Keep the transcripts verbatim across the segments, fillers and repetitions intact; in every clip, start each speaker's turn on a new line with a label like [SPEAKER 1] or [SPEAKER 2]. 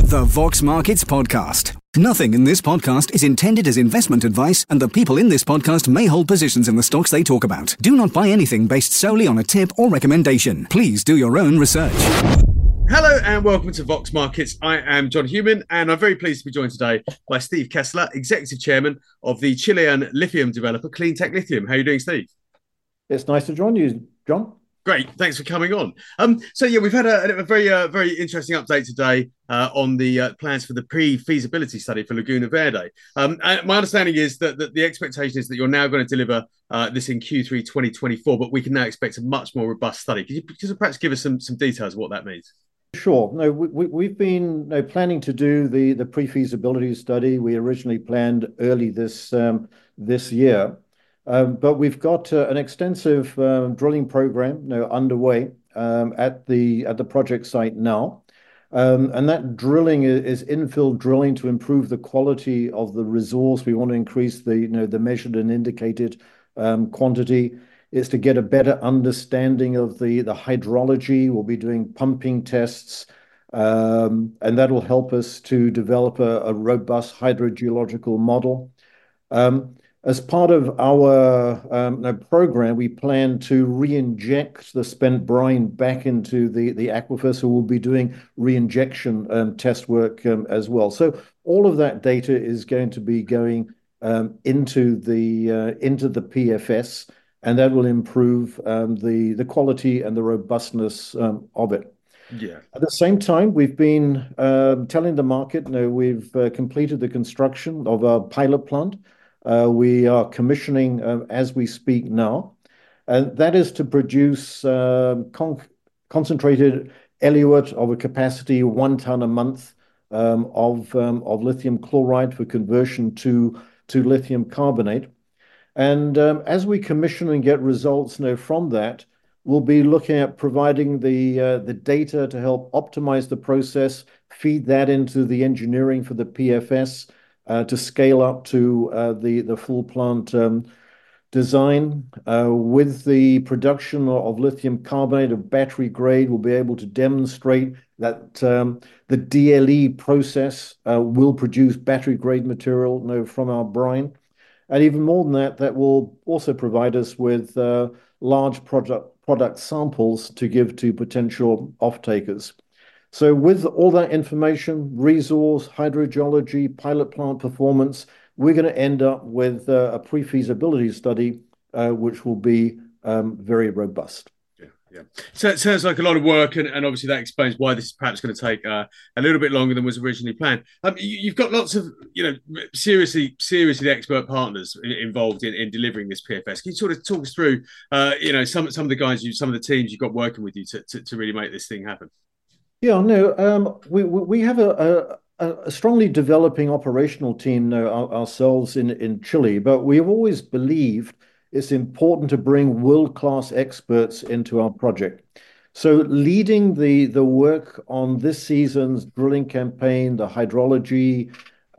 [SPEAKER 1] The Vox Markets Podcast. Nothing in this podcast is intended as investment advice, and the people in this podcast may hold positions in the stocks they talk about. Do not buy anything based solely on a tip or recommendation. Please do your own research.
[SPEAKER 2] Hello and welcome to Vox Markets. I am John Human and I'm very pleased to be joined today by Steve Kessler, Executive Chairman of the Chilean lithium developer Cleantech Lithium. How are you doing, Steve?
[SPEAKER 3] It's nice to join you, John.
[SPEAKER 2] Great, thanks for coming on. Um, so yeah, we've had a, a very, uh, very interesting update today uh, on the uh, plans for the pre-feasibility study for Laguna Verde. Um, my understanding is that, that the expectation is that you're now going to deliver uh, this in Q three twenty twenty-four, but we can now expect a much more robust study. Could you, could you perhaps give us some some details of what that means?
[SPEAKER 3] Sure. No, we, we've been you know, planning to do the the pre-feasibility study. We originally planned early this um, this year. Um, but we've got uh, an extensive um, drilling program you know, underway um, at the at the project site now. Um, and that drilling is, is infill drilling to improve the quality of the resource. We want to increase the, you know, the measured and indicated um, quantity. It's to get a better understanding of the, the hydrology. We'll be doing pumping tests, um, and that'll help us to develop a, a robust hydrogeological model. Um, As part of our um, program, we plan to re-inject the spent brine back into the, the aquifer, so we'll be doing re-injection um, test work um, as well. So all of that data is going to be going um, into the uh, into the P F S, and that will improve um, the the quality and the robustness um, of it.
[SPEAKER 2] Yeah.
[SPEAKER 3] At the same time, we've been uh, telling the market, you know, we've uh, completed the construction of our pilot plant. Uh, we are commissioning uh, as we speak now, and that is to produce uh, con concentrated eluate of a capacity one ton a month um, of um, of lithium chloride for conversion to to lithium carbonate. And um, as we commission and get results you know, from that, we'll be looking at providing the uh, the data to help optimize the process, feed that into the engineering for the P F S. Uh, to scale up to uh, the, the full plant um, design. Uh, with the production of lithium carbonate of battery grade, we'll be able to demonstrate that um, the D L E process uh, will produce battery grade material you know, from our brine. And even more than that, that will also provide us with uh, large product, product samples to give to potential off-takers. So with all that information, resource, hydrogeology, pilot plant performance, we're going to end up with uh, a pre-feasibility study, uh, which will be um, very robust.
[SPEAKER 2] Yeah, yeah. So it sounds like a lot of work, and, and obviously that explains why this is perhaps going to take uh, a little bit longer than was originally planned. Um, you, you've got lots of, you know, seriously, seriously expert partners involved in, in delivering this P F S. Can you sort of talk us through, uh, you know, some some of the guys, you, some of the teams you've got working with you to, to, to really make this thing happen?
[SPEAKER 3] Yeah, no, um, we we have a, a, a strongly developing operational team now ourselves in, in Chile, but we've always believed it's important to bring world-class experts into our project. So leading the, the work on this season's drilling campaign, the hydrology,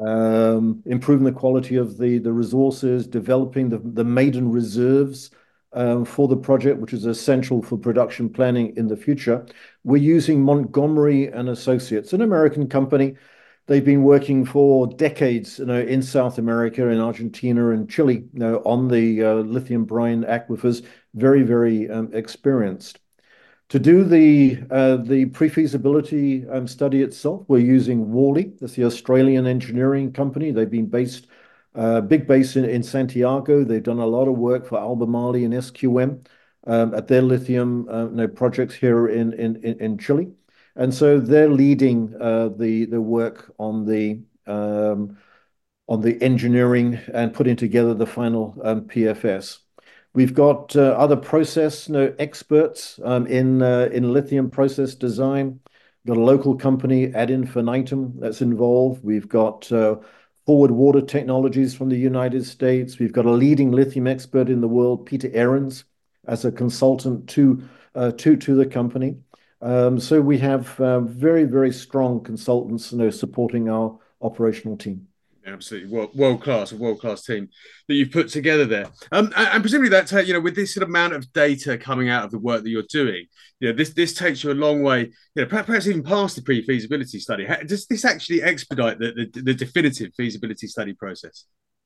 [SPEAKER 3] um, improving the quality of the, the resources, developing the, the maiden reserves, Um, for the project, which is essential for production planning in the future. We're using Montgomery and Associates, an American company. They've been working for decades, you know, in South America, in Argentina and Chile, you know, on the uh, lithium brine aquifers. Very, very um, experienced. To do the uh, the pre-feasibility um, study itself, we're using Worley. That's the Australian engineering company. They've been based Uh, big base in, in Santiago. They've done a lot of work for Albemarle and S Q M um, at their lithium uh, you know, projects here in, in, in Chile. And so they're leading uh, the, the work on the, um, on the engineering and putting together the final um, P F S. We've got uh, other process you know, experts um, in, uh, in lithium process design. We've got a local company, Ad Infinitum, that's involved. We've got uh, Forward Water Technologies from the United States. We've got a leading lithium expert in the world, Peter Ahrens, as a consultant to uh, to to the company. Um, so we have uh, very very strong consultants, you know, supporting our operational team.
[SPEAKER 2] Absolutely, world, world class, a world class team that you've put together there. Um, and, and presumably that you know, with this sort of amount of data coming out of the work that you're doing, you know, this this takes you a long way. You know, perhaps, perhaps even past the pre-feasibility study. Does this actually expedite the, the the definitive feasibility study process?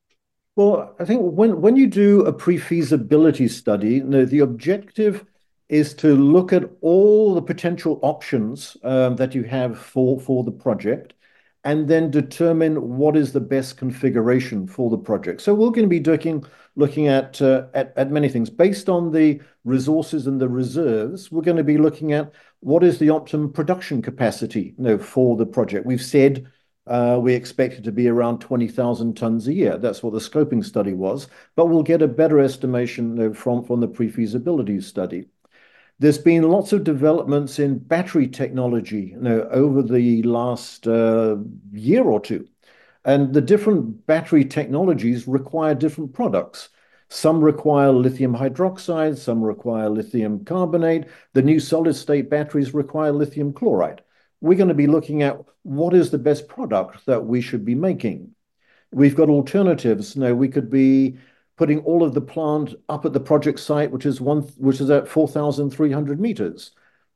[SPEAKER 3] Well, I think when when you do a pre-feasibility study, you know, the objective is to look at all the potential options um, that you have for for the project, and then determine what is the best configuration for the project. So we're going to be looking looking at uh, at, at many things based on the resources and the reserves. We're going to be looking at what is the optimum production capacity, you know, for the project. We've said uh, we expect it to be around twenty thousand tons a year. That's what the scoping study was, but we'll get a better estimation, you know, from from the pre-feasibility study. There's been lots of developments in battery technology, you know, over the last uh, year or two. And the different battery technologies require different products. Some require lithium hydroxide, some require lithium carbonate. The new solid state batteries require lithium chloride. We're going to be looking at what is the best product that we should be making. We've got alternatives. You know, we could be putting all of the plant up at the project site, which is one, which is at four thousand three hundred meters.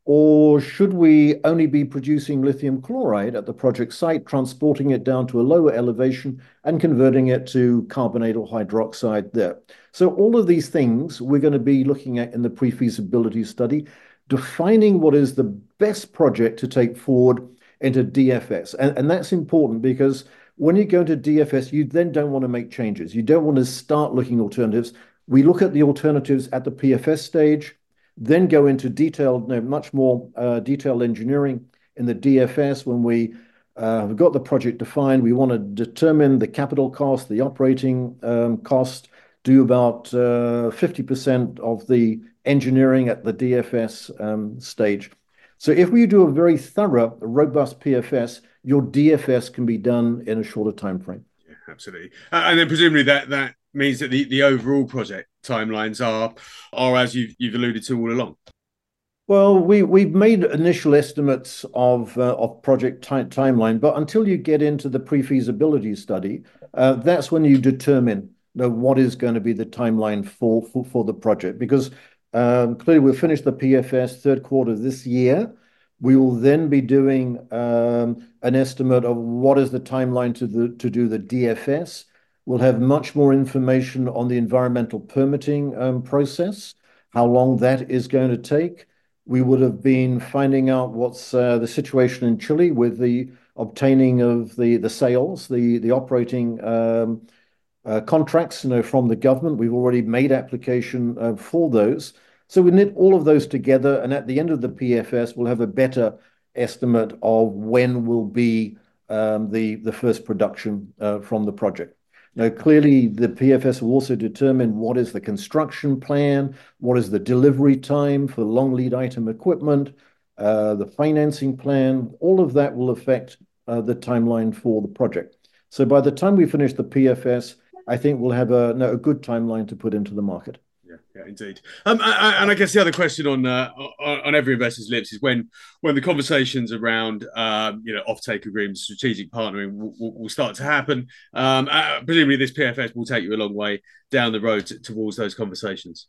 [SPEAKER 3] Or should we only be producing lithium chloride at the project site, transporting it down to a lower elevation and converting it to carbonate or hydroxide there? So all of these things we're going to be looking at in the pre-feasibility study, defining what is the best project to take forward into D F S. And, and that's important because when you go to D F S, you then don't want to make changes. You don't want to start looking alternatives. We look at the alternatives at the P F S stage, then go into detailed, no, much more uh, detailed engineering in the D F S. When we uh, have got the project defined, we want to determine the capital cost, the operating um, cost, do about uh, fifty percent of the engineering at the D F S um, stage. So if we do a very thorough, robust P F S, your D F S can be done in a shorter time frame.
[SPEAKER 2] Yeah, absolutely. Uh, and then presumably that that means that the, the overall project timelines are are as you've you've alluded to all along.
[SPEAKER 3] Well, we we've made initial estimates of uh, of project timeline, but until you get into the pre-feasibility study, uh, that's when you determine, you know, what is going to be the timeline for for, for the project. Because um, clearly we'll finish the P F S third quarter this year. We will then be doing um, an estimate of what is the timeline to the to do the D F S. We'll have much more information on the environmental permitting um, process, how long that is going to take. We would have been finding out what's uh, the situation in Chile with the obtaining of the the sales, the the operating um, uh, contracts, you know, from the government. We've already made application uh, for those. So we knit all of those together, and at the end of the P F S, we'll have a better estimate of when will be um, the the first production uh, from the project. Now, clearly, the P F S will also determine what is the construction plan, what is the delivery time for long lead item equipment, uh, the financing plan. All of that will affect uh, the timeline for the project. So by the time we finish the P F S, I think we'll have a, no, a good timeline to put into the market.
[SPEAKER 2] Yeah, yeah, indeed. Um, I, and I guess the other question on, uh, on on every investor's lips is when when the conversations around um, you know, offtake agreements, strategic partnering will, will, will start to happen. Um, uh, presumably, this P F S will take you a long way down the road to, towards those conversations.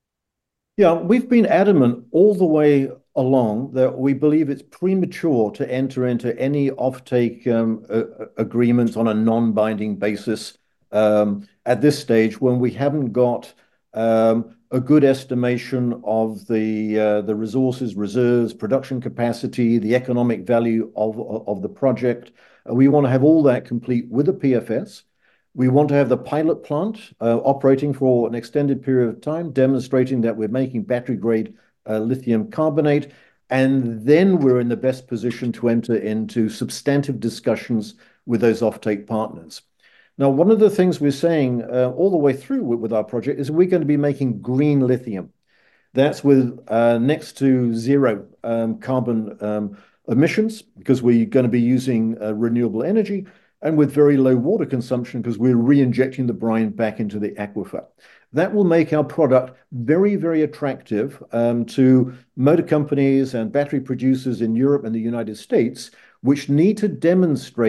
[SPEAKER 3] Yeah, we've been adamant all the way along that we believe it's premature to enter into any offtake um, uh, agreements on a non-binding basis um, at this stage when we haven't got Um, a good estimation of the uh, the resources, reserves, production capacity, the economic value of of the project. Uh, we want to have all that complete with the P F S. We want to have the pilot plant uh, operating for an extended period of time, demonstrating that we're making battery grade uh, lithium carbonate, and then we're in the best position to enter into substantive discussions with those offtake partners. Now, one of the things we're saying uh, all the way through with, with our project is we're going to be making green lithium. That's with uh, next to zero um, carbon um, emissions because we're going to be using uh, renewable energy, and with very low water consumption because we're re-injecting the brine back into the aquifer. That will make our product very, very attractive um, to motor companies and battery producers in Europe and the United States, which need to demonstrate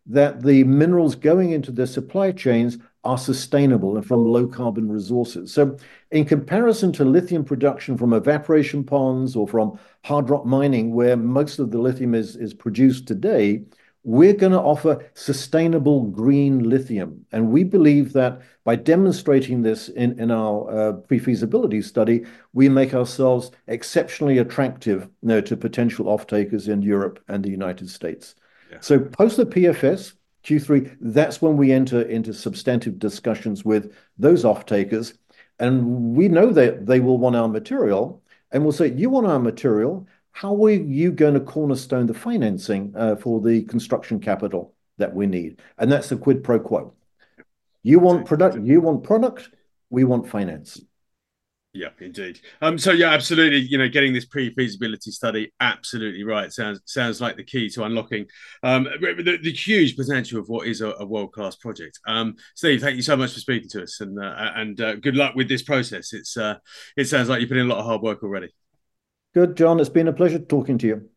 [SPEAKER 3] that the minerals going into their supply chains are sustainable and from low carbon resources. So in comparison to lithium production from evaporation ponds or from hard rock mining, where most of the lithium is, is produced today, we're going to offer sustainable green lithium. And we believe that by demonstrating this in, in our uh, pre-feasibility study, we make ourselves exceptionally attractive, you know, to potential off-takers in Europe and the United States. Yeah. So post the P F S, Q three, that's when we enter into substantive discussions with those off-takers. And we know that they will want our material. And we'll say, you want our material, how are you going to cornerstone the financing uh, for the construction capital that we need? And that's the quid pro quo. You want product, you want product, we want finance.
[SPEAKER 2] Yeah, indeed. Um, so yeah, absolutely. You know, getting this pre-feasibility study absolutely right sounds sounds like the key to unlocking um, the, the huge potential of what is a, a world-class project. Um, Steve, thank you so much for speaking to us, and uh, and uh, good luck with this process. It's uh, it sounds like you put in a lot of hard work already.
[SPEAKER 3] Good, John. It's been a pleasure talking to you.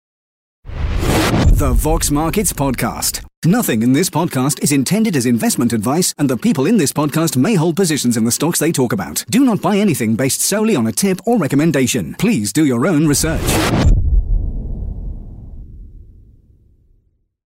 [SPEAKER 1] The Vox Markets Podcast. Nothing in this podcast is intended as investment advice, and the people in this podcast may hold positions in the stocks they talk about. Do not buy anything based solely on a tip or recommendation. Please do your own research.